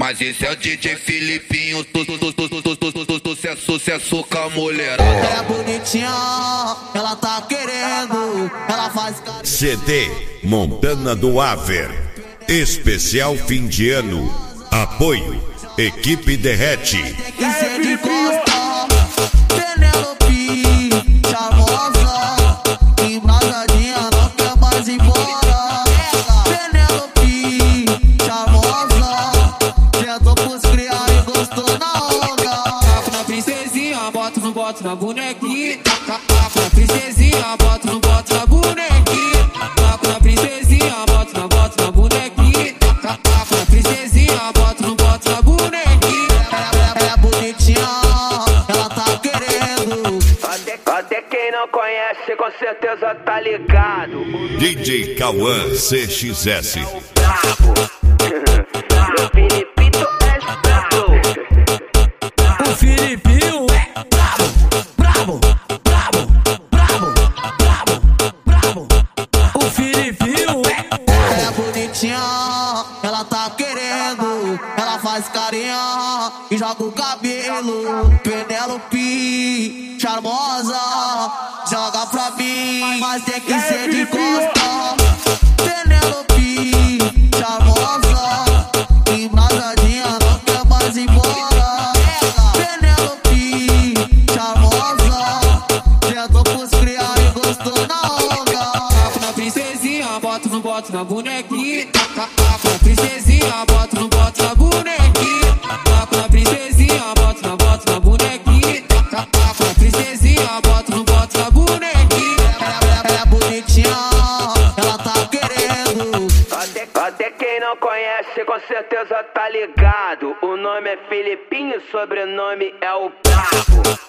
Mas esse é o DJ Filipinho, sucesso com a mulherada. Ela é bonitinha, ela tá querendo, ela faz carinho. CD Montana do Aver, especial fim de ano. Apoio Equipe Derrete. Tem que ser de costa, Penelope, charmosa, embrasadinha, não quer mais ir embora. Penelope, charmosa, tentou pros criar e gostou na onda. Taco na princesinha, boto no boto na bonequinha. Taco na princesinha, boto no boto na bonequinha. Taco na princesinha, boto na bonequinha. Taco na princesinha, boto no boto na bonequinha. Ela é bonitinha, ela tá querendo. Até quem não conhece com certeza tá ligado. DJ Cauã CXS. Bravo. Meu Filipito é bravo. O Filipinho é bravo, bravo, bravo, bravo, bravo, bravo. O Filipinho é bonitinha, ela tá querendo, ela faz carinha e joga o cabelo. Penelope, charmosa, joga pra mim, mas tem que ser de costa. Penelope, charmosa, embrasadinha, não quer mais ir embora. Penelope, charmosa, tentou pros criar e gostou na onda. Taco na princesinha, boto no boto na bonequinha. Taco na princesinha, boto no boto na bonequinha. Taco na princesinha, boto na bonequinha. Taco na princesinha, boto no boto na bonequinha. Ela é bonitinha, ela tá querendo. Até quem não conhece com certeza tá ligado. O nome é Filipinho, sobrenome é o Bravo.